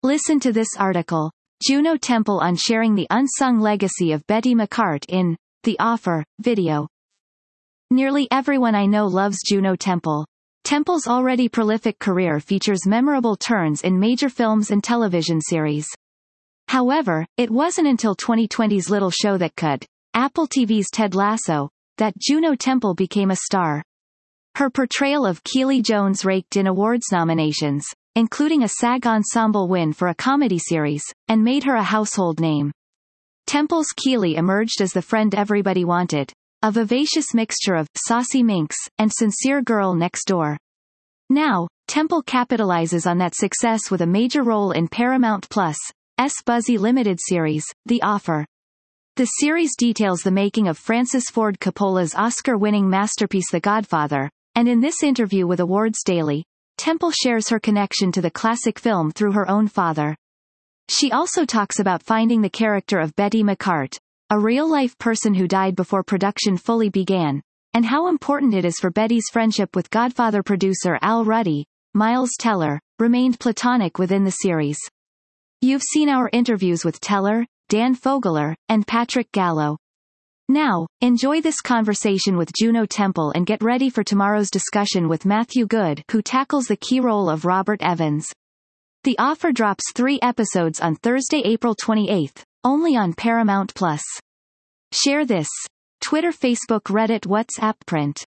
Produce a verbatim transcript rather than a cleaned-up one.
Listen to this article. Juno Temple on sharing the unsung legacy of Betty McCart in The Offer video. Nearly everyone I know loves Juno Temple. Temple's already prolific career features memorable turns in major films and television series. However, it wasn't until twenty twenty's Little Show That Could, Apple T V's Ted Lasso, that Juno Temple became a star. Her portrayal of Keely Jones raked in awards nominations, including a SAG Ensemble win for a comedy series, and made her a household name. Temple's Keely emerged as the friend everybody wanted, a vivacious mixture of saucy minx and sincere girl next door. Now, Temple capitalizes on that success with a major role in Paramount Plus' Buzzy limited series, The Offer. The series details the making of Francis Ford Coppola's Oscar-winning masterpiece The Godfather, and in this interview with Awards Daily, Temple shares her connection to the classic film through her own father. She also talks about finding the character of Betty McCart, a real-life person who died before production fully began, and how important it is for Betty's friendship with Godfather producer Al Ruddy. Miles Teller remained platonic within the series. You've seen our interviews with Teller, Dan Fogler, and Patrick Gallo. Now, enjoy this conversation with Juno Temple and get ready for tomorrow's discussion with Matthew Good, who tackles the key role of Robert Evans. The Offer drops three episodes on Thursday, April twenty-eighth, only on Paramount Plus. Share this. Twitter, Facebook, Reddit, WhatsApp, print.